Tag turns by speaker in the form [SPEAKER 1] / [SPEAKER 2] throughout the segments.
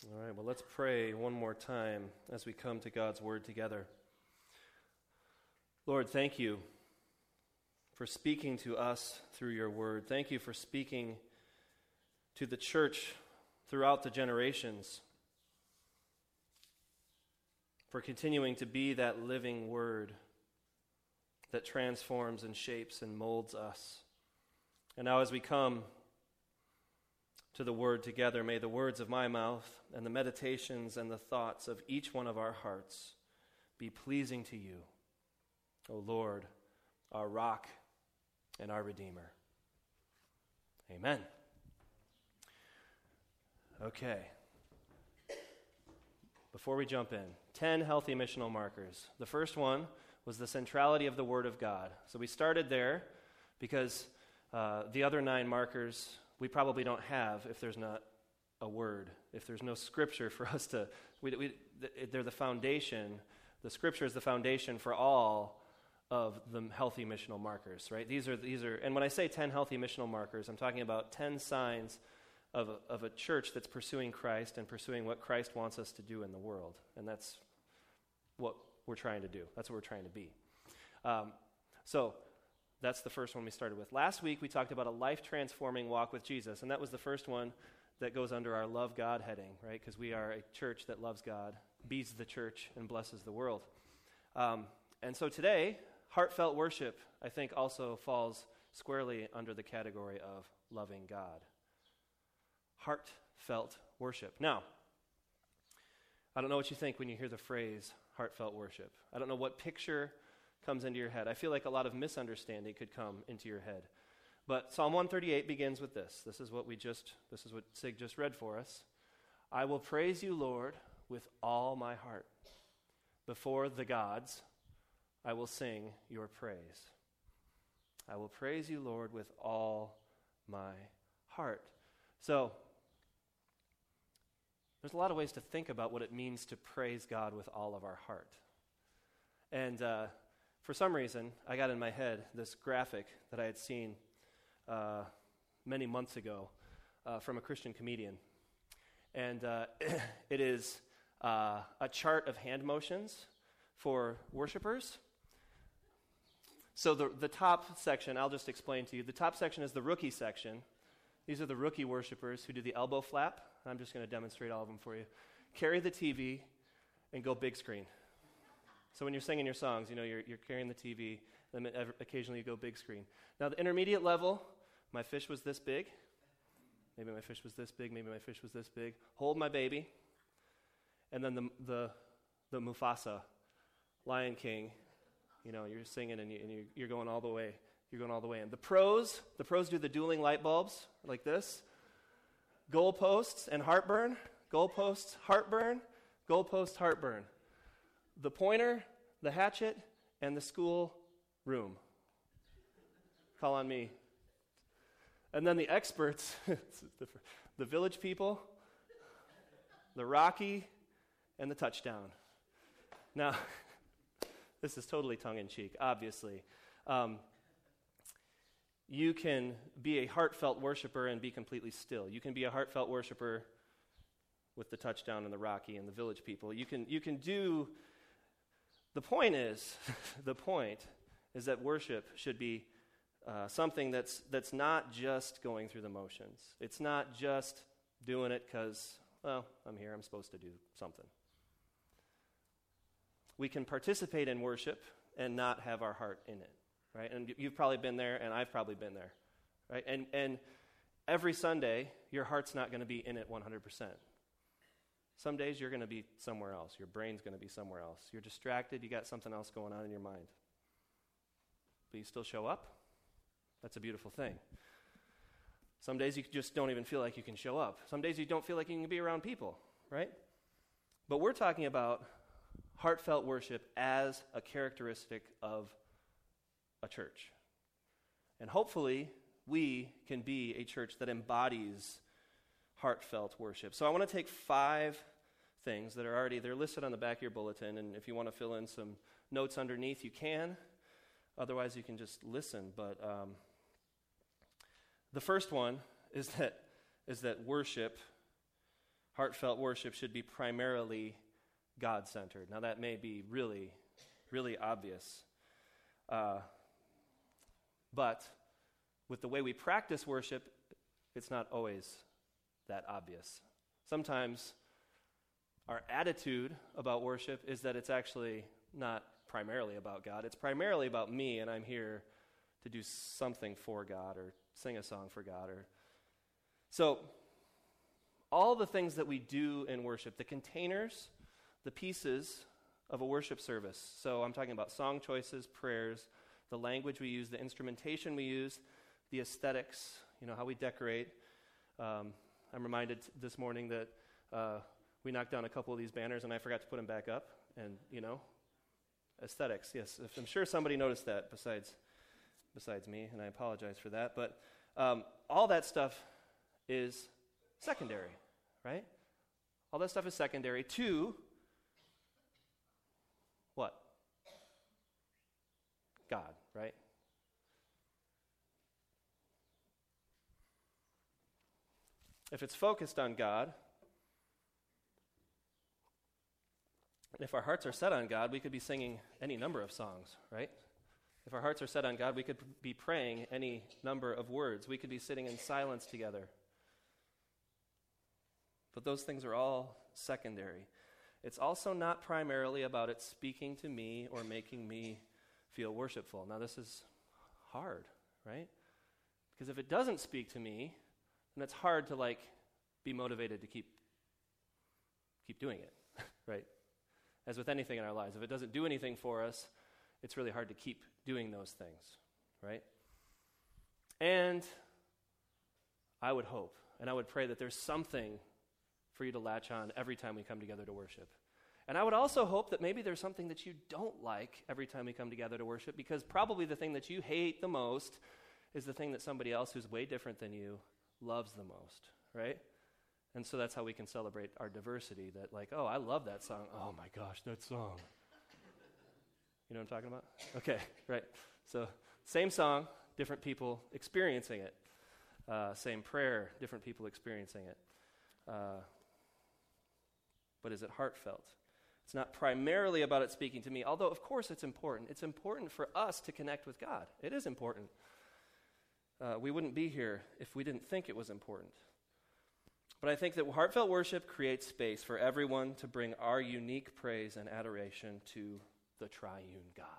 [SPEAKER 1] All right, well, let's pray one more time as we come to God's Word together. Lord, thank you for speaking to us through your Word. Thank you for speaking to the church throughout the generations, for continuing to be that living Word that transforms and shapes and molds us. And now as we come to the Word together, may the words of my mouth and the meditations and the thoughts of each one of our hearts be pleasing to you, O Lord, our rock and our Redeemer. Amen. Okay. Before we jump in, 10 healthy missional markers. The first one was the centrality of the Word of God. So we started there because the other 9 markers we probably don't have if there's not a word, if there's no scripture for us to, they're the foundation. The scripture is the foundation for all of the healthy missional markers, right? These are, and when I say 10 healthy missional markers, I'm talking about 10 signs of a church that's pursuing Christ and pursuing what Christ wants us to do in the world. And that's what we're trying to do. That's what we're trying to be. So that's the first one we started with. Last week we talked about a life-transforming walk with Jesus, and that was the first one that goes under our Love God heading, right? Because we are a church that loves God, bees the church, and blesses the world. And so today, heartfelt worship, I think, also falls squarely under the category of loving God. Heartfelt worship. Now, I don't know what you think when you hear the phrase heartfelt worship. I don't know what picture comes into your head. I feel like a lot of misunderstanding could come into your head. But Psalm 138 begins with this. This is what Sig just read for us. I will praise you, Lord, with all my heart. Before the gods, I will sing your praise. I will praise you, Lord, with all my heart. So, there's a lot of ways to think about what it means to praise God with all of our heart. And for some reason, I got in my head this graphic that I had seen many months ago from a Christian comedian. And it is a chart of hand motions for worshipers. So the top section, I'll just explain to you. The top section is the rookie section. These are the rookie worshipers who do the elbow flap. I'm just going to demonstrate all of them for you. Carry the TV and go big screen. So when you're singing your songs, you're carrying the TV, then occasionally you go big screen. Now the intermediate level, my fish was this big. Maybe my fish was this big, maybe my fish was this big. Hold my baby. And then the Mufasa, Lion King, you're singing and you're going all the way. You're going all the way in. The pros do the dueling light bulbs like this. Goalposts and heartburn. Goalposts, heartburn. Goalpost, heartburn. The pointer, the hatchet, and the school room. Call on me. And then the experts, the village people, the Rocky, and the touchdown. Now, this is totally tongue-in-cheek, obviously. You can be a heartfelt worshiper and be completely still. You can be a heartfelt worshiper with the touchdown and the Rocky and the village people. You can do. The point is that worship should be something that's not just going through the motions. It's not just doing it because, I'm here, I'm supposed to do something. We can participate in worship and not have our heart in it, right? And you've probably been there, and I've probably been there, right? And every Sunday, your heart's not going to be in it 100%. Some days you're going to be somewhere else. Your brain's going to be somewhere else. You're distracted. You got something else going on in your mind. But you still show up. That's a beautiful thing. Some days you just don't even feel like you can show up. Some days you don't feel like you can be around people, right? But we're talking about heartfelt worship as a characteristic of a church. And hopefully we can be a church that embodies heartfelt worship. So I want to take 5 things that they're listed on the back of your bulletin, and if you want to fill in some notes underneath, you can. Otherwise, you can just listen. But the first one is that worship, heartfelt worship should be primarily God-centered. Now, that may be really, really obvious. But with the way we practice worship, it's not always that obvious. Sometimes our attitude about worship is that it's actually not primarily about God. It's primarily about me, and I'm here to do something for God or sing a song for God. So all the things that we do in worship, the containers, the pieces of a worship service. So I'm talking about song choices, prayers, the language we use, the instrumentation we use, the aesthetics, how we decorate. I'm reminded this morning that we knocked down a couple of these banners and I forgot to put them back up. And, aesthetics, yes. I'm sure somebody noticed that besides me, and I apologize for that. But all that stuff is secondary, right? All that stuff is secondary to what? God, right? If it's focused on God, and if our hearts are set on God, we could be singing any number of songs, right? If our hearts are set on God, we could be praying any number of words. We could be sitting in silence together. But those things are all secondary. It's also not primarily about it speaking to me or making me feel worshipful. Now, this is hard, right? Because if it doesn't speak to me, then it's hard to, be motivated to keep doing it, right? As with anything in our lives, if it doesn't do anything for us, it's really hard to keep doing those things, right? And I would hope, and I would pray that there's something for you to latch on every time we come together to worship. And I would also hope that maybe there's something that you don't like every time we come together to worship, because probably the thing that you hate the most is the thing that somebody else who's way different than you loves the most, right? And so that's how we can celebrate our diversity, that oh, I love that song. Oh my gosh, that song. You know what I'm talking about? Okay, right. So same song, different people experiencing it. Same prayer, different people experiencing it. But is it heartfelt? It's not primarily about it speaking to me, although of course it's important. It's important for us to connect with God. It is important. We wouldn't be here if we didn't think it was important. But I think that heartfelt worship creates space for everyone to bring our unique praise and adoration to the triune God.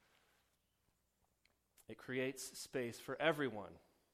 [SPEAKER 1] It creates space for everyone.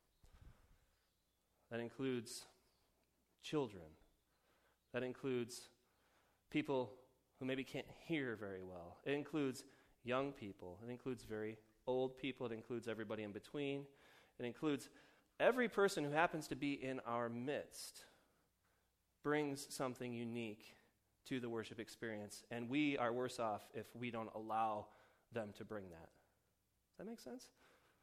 [SPEAKER 1] That includes children. That includes people who maybe can't hear very well. It includes young people. It includes very old people. It includes everybody in between. It includes every person who happens to be in our midst brings something unique to the worship experience, and we are worse off if we don't allow them to bring that. Does that make sense?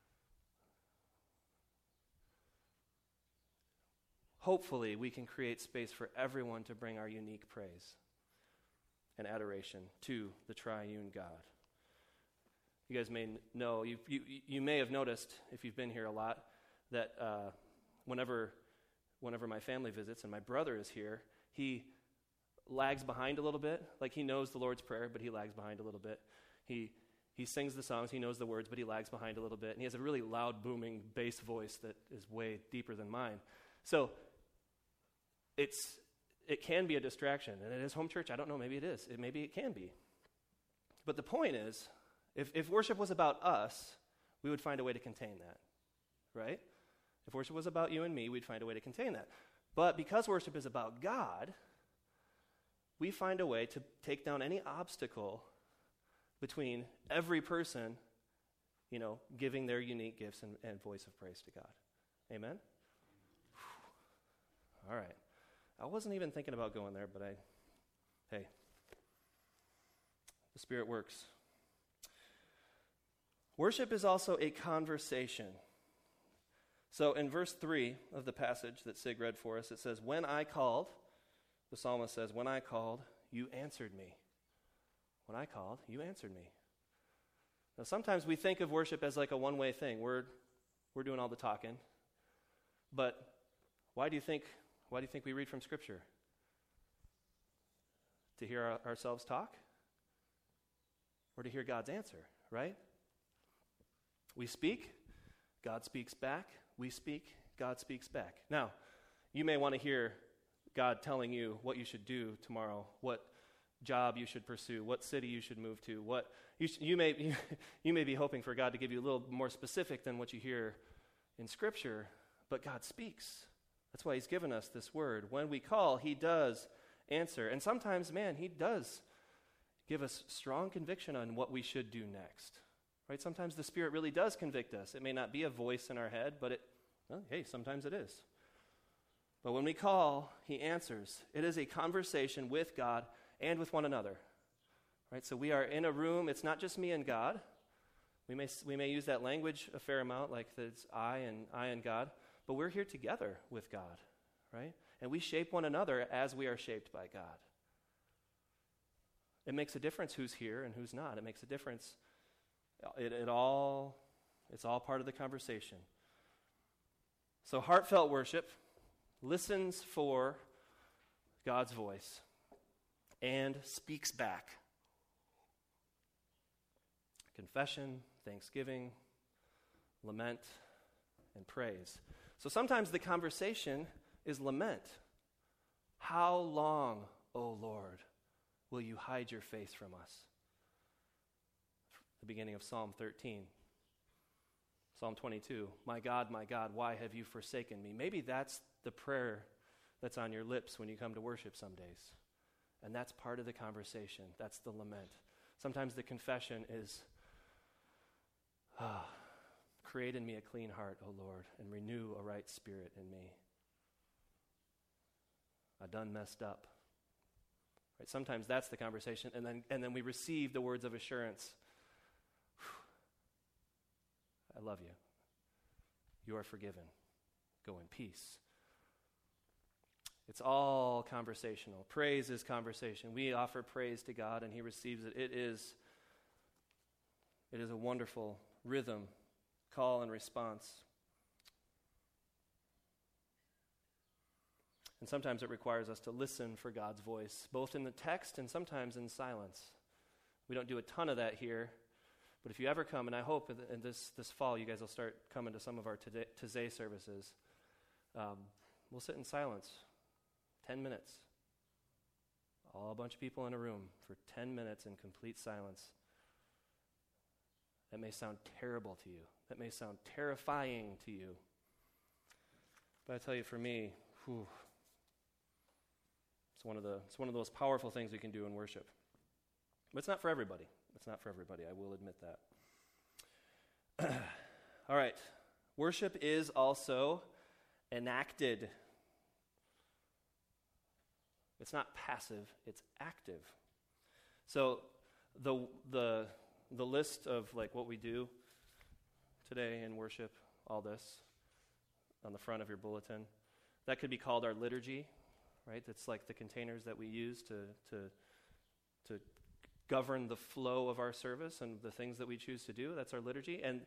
[SPEAKER 1] Hopefully, we can create space for everyone to bring our unique praise and adoration to the triune God. You guys may know, you may have noticed, if you've been here a lot, that whenever my family visits and my brother is here, he lags behind a little bit. He knows the Lord's Prayer, but he lags behind a little bit. He sings the songs, he knows the words, but he lags behind a little bit. And he has a really loud, booming bass voice that is way deeper than mine. So it can be a distraction. And at his home church, I don't know, maybe it is. Maybe it can be. But the point is, if worship was about us, we would find a way to contain that, right? If worship was about you and me, we'd find a way to contain that. But because worship is about God, we find a way to take down any obstacle between every person, giving their unique gifts and voice of praise to God. Amen? All right. I wasn't even thinking about going there, but hey, the Spirit works. Worship is also a conversation. So in verse 3 of the passage that Sig read for us, it says, when I called, the psalmist says, when I called, you answered me. When I called, you answered me. Now sometimes we think of worship as a one-way thing. We're doing all the talking. But why do you think we read from Scripture? To hear ourselves talk? Or to hear God's answer, right? We speak, God speaks back. We speak, God speaks back. Now, you may want to hear God telling you what you should do tomorrow, what job you should pursue, what city you should move to, what you may be hoping for God to give you a little more specific than what you hear in Scripture, but God speaks. That's why he's given us this word. When we call, he does answer. And sometimes, man, he does give us strong conviction on what we should do next. Right? Sometimes the Spirit really does convict us. It may not be a voice in our head, but hey, sometimes it is. But when we call, he answers. It is a conversation with God and with one another. Right? So we are in a room. It's not just me and God. We may use that language a fair amount, like it's I and God, but we're here together with God, right? And we shape one another as we are shaped by God. It makes a difference who's here and who's not. It makes a difference. It's all part of the conversation. So heartfelt worship listens for God's voice and speaks back. Confession, thanksgiving, lament, and praise. So sometimes the conversation is lament. How long, O Lord, will you hide your face from us? The beginning of Psalm 13. Psalm 22, my God, why have you forsaken me? Maybe that's the prayer that's on your lips when you come to worship some days. And that's part of the conversation. That's the lament. Sometimes the confession is, create in me a clean heart, O Lord, and renew a right spirit in me. I done messed up. Right? Sometimes that's the conversation, and then we receive the words of assurance. I love you. You are forgiven. Go in peace. It's all conversational. Praise is conversation. We offer praise to God, and he receives it. It is a wonderful rhythm, call and response. And sometimes it requires us to listen for God's voice, both in the text and sometimes in silence. We don't do a ton of that here, but if you ever come, and I hope in this fall you guys will start coming to some of our Taizé services, we'll sit in silence, 10 minutes. All a bunch of people in a room for 10 minutes in complete silence. That may sound terrible to you. That may sound terrifying to you. But I tell you, for me, it's one of the most powerful things we can do in worship. But it's not for everybody. It's not for everybody. I will admit that. All right. Worship is also enacted. It's not passive. It's active. So the list of like what we do today in worship, all this on the front of your bulletin, that could be called our liturgy, right? That's like the containers that we use to govern the flow of our service and the things that we choose to do. That's our liturgy. And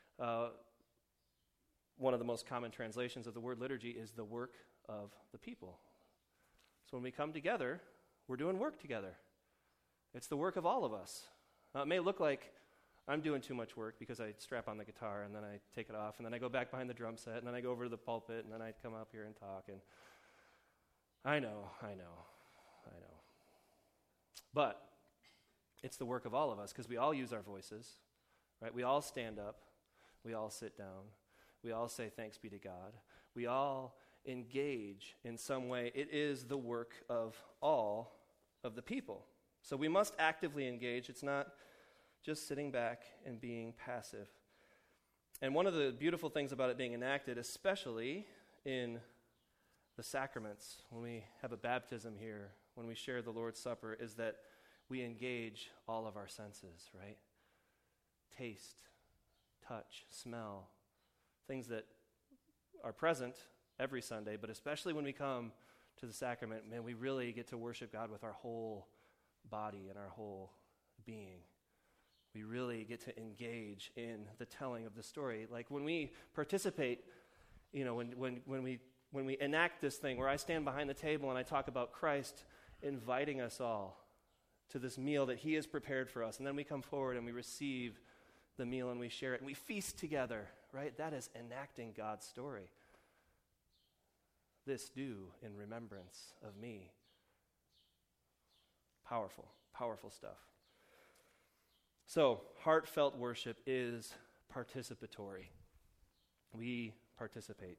[SPEAKER 1] one of the most common translations of the word liturgy is the work of the people. So when we come together, we're doing work together. It's the work of all of us. It may look like I'm doing too much work because I strap on the guitar and then I take it off and then I go back behind the drum set and then I go over to the pulpit and then I come up here and talk. And I know. But it's the work of all of us because we all use our voices, right? We all stand up. We all sit down. We all say thanks be to God. We all engage in some way. It is the work of all of the people. So we must actively engage. It's not just sitting back and being passive. And one of the beautiful things about it being enacted, especially in the sacraments, when we have a baptism here, when we share the Lord's Supper, is that we engage all of our senses, right? Taste, touch, smell, things that are present every Sunday, but especially when we come to the sacrament, man, we really get to worship God with our whole body and our whole being. We really get to engage in the telling of the story. Like when we participate, when we enact this thing where I stand behind the table and I talk about Christ inviting us all to this meal that he has prepared for us. And then we come forward and we receive the meal and we share it and we feast together, right? That is enacting God's story. This do in remembrance of me. Powerful, powerful stuff. So, heartfelt worship is participatory. We participate.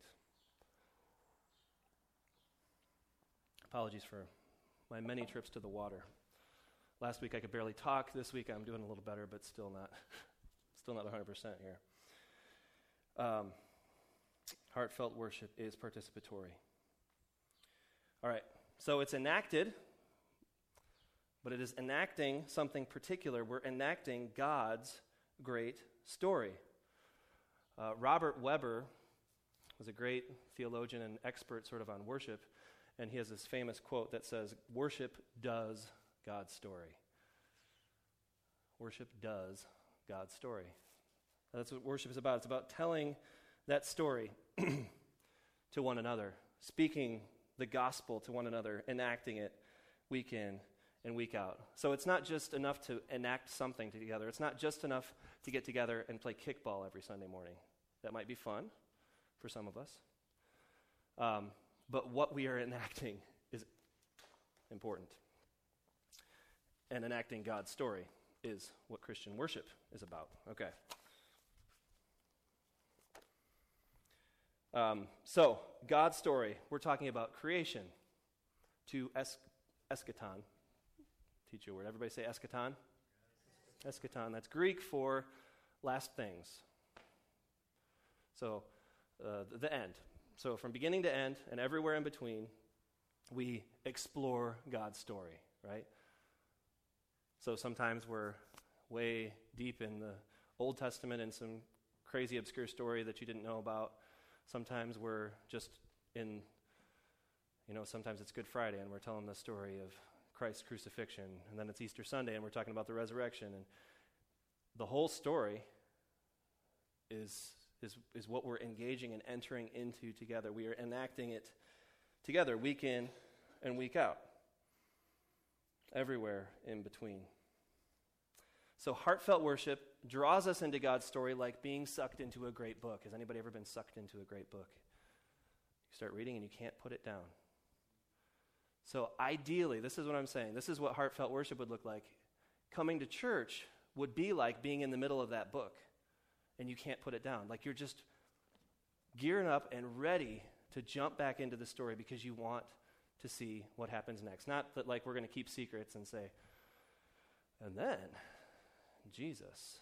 [SPEAKER 1] Apologies for my many trips to the water. Last week I could barely talk. This week I'm doing a little better, but still not 100% here. Heartfelt worship is participatory. All right, so it's enacted, but it is enacting something particular. We're enacting God's great story. Robert Weber was a great theologian and expert sort of on worship, and he has this famous quote that says, "Worship does God's story." Worship does God's story. That's what worship is about. It's about telling that story to one another, speaking the gospel to one another, enacting it week in and week out. So it's not just enough to enact something together. It's not just enough to get together and play kickball every Sunday morning. That might be fun for some of us. But what we are enacting is important. And enacting God's story is what Christian worship is about. Okay. So, God's story, we're talking about creation to eschaton. Teach you a word. Everybody say eschaton? Eschaton, that's Greek for last things. So, the end. So, from beginning to end and everywhere in between, we explore God's story, right? So, sometimes we're way deep in the Old Testament in some crazy obscure story that you didn't know about. Sometimes we're just in, sometimes it's Good Friday and we're telling the story of Christ's crucifixion, and then it's Easter Sunday and we're talking about the resurrection, and the whole story is what we're engaging and entering into together. We are enacting it together week in and week out, everywhere in between. So heartfelt worship draws us into God's story like being sucked into a great book. Has anybody ever been sucked into a great book? You start reading and you can't put it down. So ideally, this is what I'm saying. This is what heartfelt worship would look like. Coming to church would be like being in the middle of that book and you can't put it down. Like you're just gearing up and ready to jump back into the story because you want to see what happens next. Not that like we're going to keep secrets and say, and then Jesus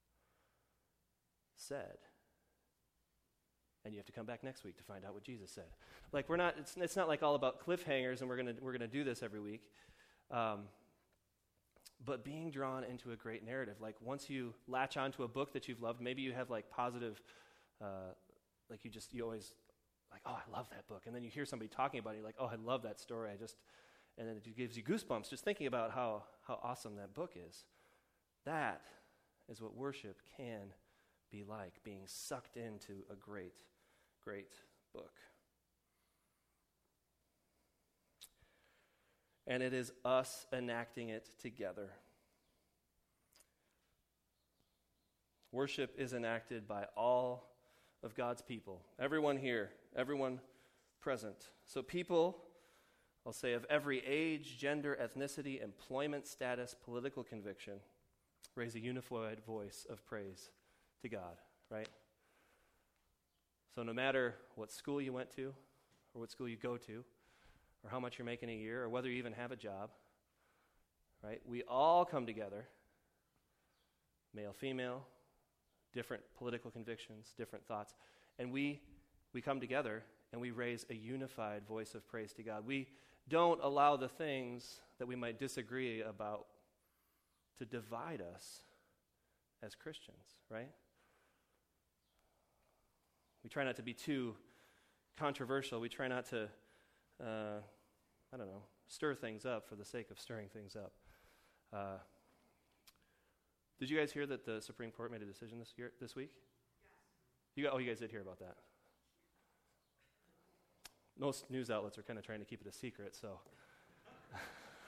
[SPEAKER 1] said, and you have to come back next week to find out what Jesus said. Like we're not. It's not like all about cliffhangers, and we're gonna do this every week. But being drawn into a great narrative, like once you latch onto a book that you've loved, maybe you have like positive, like you always like, oh, I love that book, and then you hear somebody talking about it, you're like, oh, I love that story. And then it gives you goosebumps just thinking about how awesome that book is. That is what worship can be like, being sucked into a great, great book. And it is us enacting it together. Worship is enacted by all of God's people. Everyone here, everyone present. So people, I'll say, of every age, gender, ethnicity, employment status, political conviction, raise a unified voice of praise to God, right? So no matter what school you went to, or what school you go to, or how much you're making a year, or whether you even have a job, right? We all come together, male, female, different political convictions, different thoughts, and we come together and we raise a unified voice of praise to God. We don't allow the things that we might disagree about to divide us as Christians, right? We try not to be too controversial. We try not to, stir things up for the sake of stirring things up. Did you guys hear that the Supreme Court made a decision this week? Yes. You guys did hear about that. Most news outlets are kind of trying to keep it a secret, so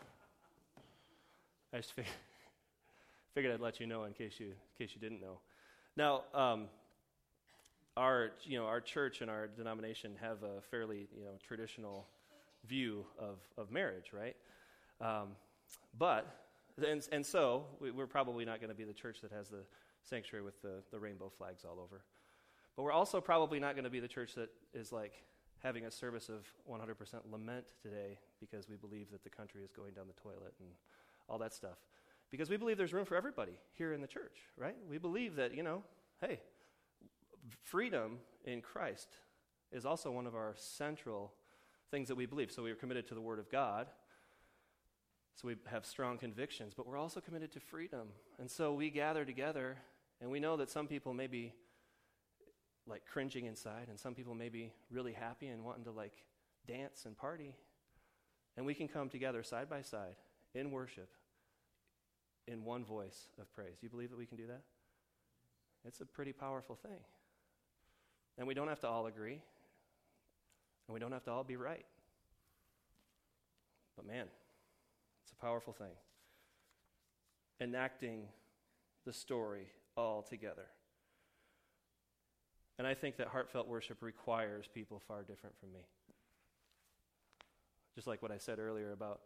[SPEAKER 1] I just figured I'd let you know in case you didn't know. Now, our church and our denomination have a fairly traditional view of marriage, right? So we're probably not going to be the church that has the sanctuary with the rainbow flags all over. But we're also probably not going to be the church that is like having a service of 100% lament today because we believe that the country is going down the toilet and all that stuff. Because we believe there's room for everybody here in the church, right? We believe that, hey, freedom in Christ is also one of our central things that we believe. So we are committed to the Word of God. So we have strong convictions, but we're also committed to freedom. And so we gather together, and we know that some people may be like cringing inside, and some people may be really happy and wanting to like dance and party. And we can come together side by side in worship in one voice of praise. Do you believe that we can do that? It's a pretty powerful thing. And we don't have to all agree, and we don't have to all be right. But man, it's a powerful thing. Enacting the story all together. And I think that heartfelt worship requires people far different from me. Just like what I said earlier about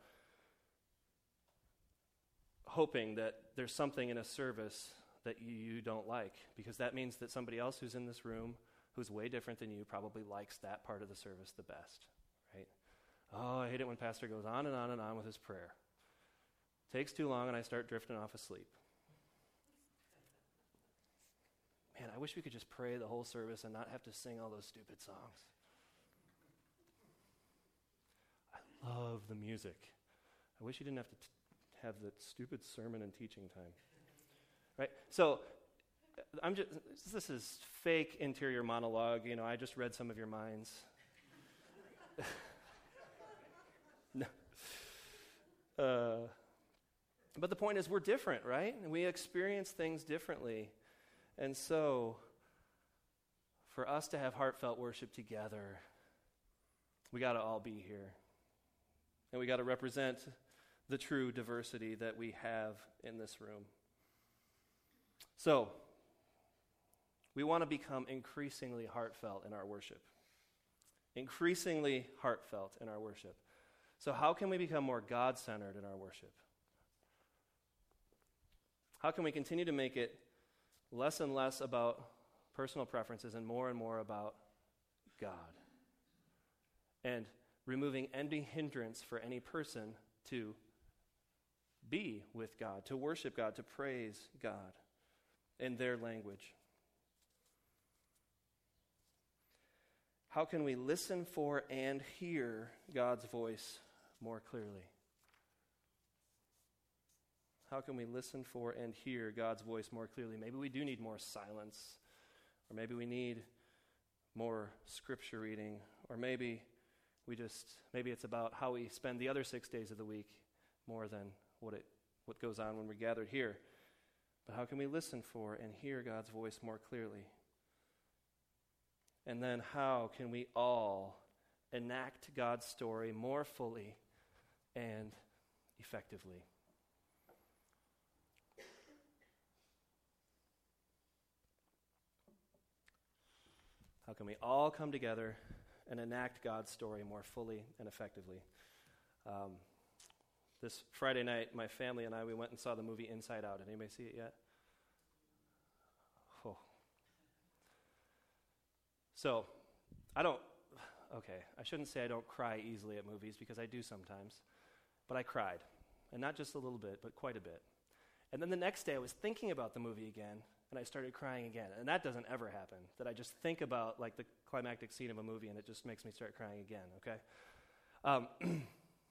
[SPEAKER 1] hoping that there's something in a service that you don't like, because that means that somebody else who's in this room who's way different than you probably likes that part of the service the best, right? Oh, I hate it when pastor goes on and on and on with his prayer. Takes too long and I start drifting off asleep. Man, I wish we could just pray the whole service and not have to sing all those stupid songs. I love the music. I wish you didn't have to have that stupid sermon and teaching time. Right? So, this is fake interior monologue. I just read some of your minds. No. But the point is we're different, right? And we experience things differently. And so, for us to have heartfelt worship together, we got to all be here. And we got to represent the true diversity that we have in this room. So, we want to become increasingly heartfelt in our worship. Increasingly heartfelt in our worship. So how can we become more God-centered in our worship? How can we continue to make it less and less about personal preferences and more about God? And removing any hindrance for any person to be with God, to worship God, to praise God in their language. How can we listen for and hear God's voice more clearly? How can we listen for and hear God's voice more clearly? Maybe we do need more silence, or maybe we need more scripture reading, or maybe it's about how we spend the other 6 days of the week more than what goes on when we're gathered here. But how can we listen for and hear God's voice more clearly? And then how can we all enact God's story more fully and effectively? How can we all come together and enact God's story more fully and effectively? This Friday night, my family and we went and saw the movie Inside Out. Did anybody see it yet? Oh. So, I shouldn't say I don't cry easily at movies, because I do sometimes. But I cried. And not just a little bit, but quite a bit. And then the next day I was thinking about the movie again, and I started crying again. And that doesn't ever happen, that I just think about like the climactic scene of a movie and it just makes me start crying again, okay?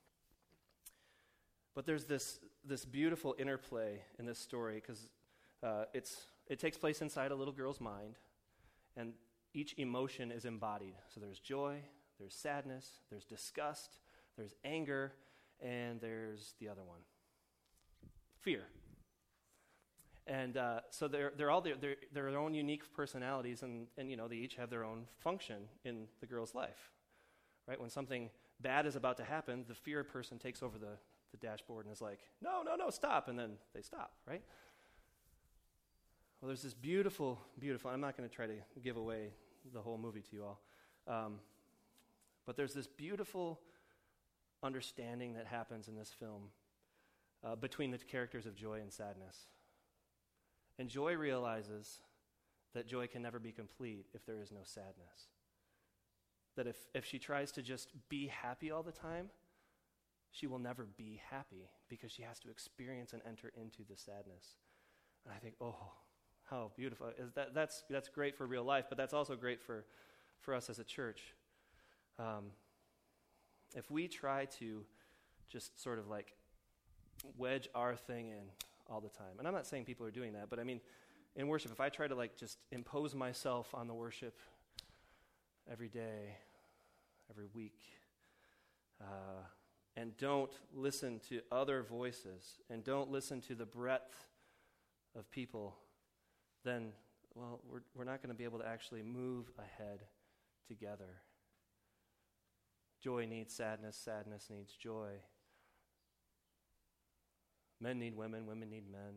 [SPEAKER 1] But there's this beautiful interplay in this story, because it takes place inside a little girl's mind, and each emotion is embodied. So there's joy, there's sadness, there's disgust, there's anger, and there's the other one, fear. And so they're all their own unique personalities, and they each have their own function in the girl's life, right? When something bad is about to happen, the fear person takes over the dashboard and is like, no, stop, and then they stop, right? Well, there's this beautiful, I'm not going to try to give away the whole movie to you all, but there's this beautiful understanding that happens in this film between the characters of Joy and Sadness. And Joy realizes that joy can never be complete if there is no sadness. That if she tries to just be happy all the time, she will never be happy because she has to experience and enter into the sadness. And I think, oh, how beautiful. That's great for real life, but that's also great for us as a church. If we try to just sort of like wedge our thing in all the time, and I'm not saying people are doing that, but I mean, in worship, if I try to like just impose myself on the worship every day, every week, and don't listen to other voices, and don't listen to the breadth of people, then, well, we're not going to be able to actually move ahead together. Joy needs sadness, sadness needs joy. Men need women, women need men.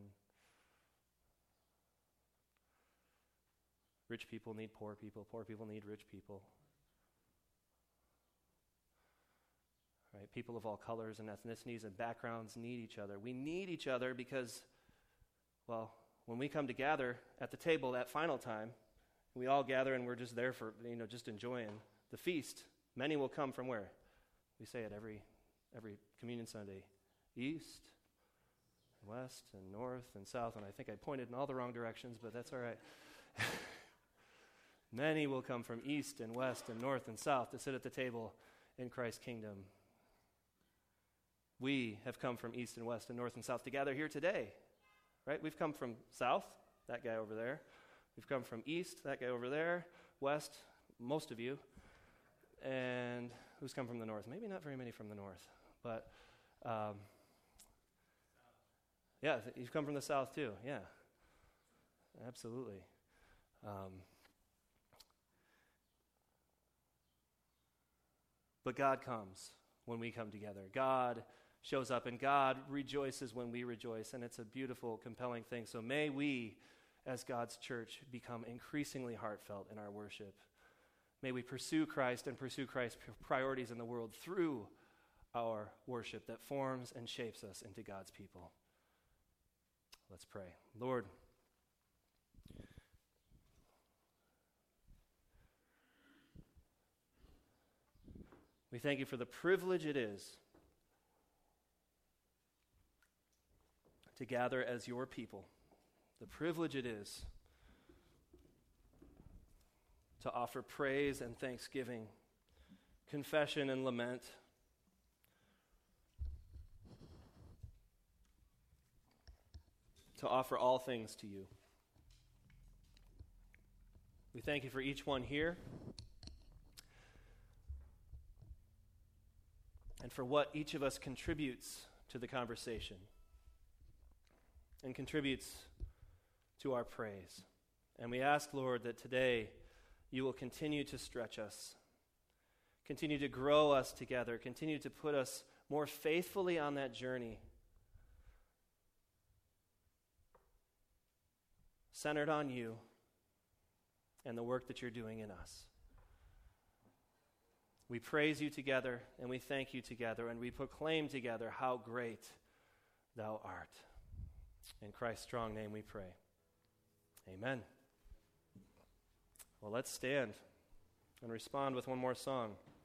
[SPEAKER 1] Rich people need poor people need rich people. Right? People of all colors and ethnicities and backgrounds need each other. We need each other because, well, when we come to gather at the table that final time, we all gather and we're just there for, just enjoying the feast. Many will come from where? We say it every Communion Sunday. East, west, and north, and south. And I think I pointed in all the wrong directions, but that's all right. Many will come from east and west and north and south to sit at the table in Christ's kingdom. We have come from east and west and north and south to gather here today. Right? We've come from south, that guy over there. We've come from east, that guy over there. West, most of you. And who's come from the north? Maybe not very many from the north. But, yeah, you've come from the south too. Yeah, absolutely. But God comes when we come together. God shows up, and God rejoices when we rejoice, and it's a beautiful, compelling thing. So may we, as God's church, become increasingly heartfelt in our worship. May we pursue Christ and pursue Christ's priorities in the world through our worship that forms and shapes us into God's people. Let's pray. Lord, we thank you for the privilege it is to gather as your people. The privilege it is to offer praise and thanksgiving, confession and lament, to offer all things to you. We thank you for each one here and for what each of us contributes to the conversation and contributes to our praise. And we ask, Lord, that today you will continue to stretch us, continue to grow us together, continue to put us more faithfully on that journey, centered on you and the work that you're doing in us. We praise you together, and we thank you together, and we proclaim together how great thou art. In Christ's strong name we pray. Amen. Well, let's stand and respond with one more song.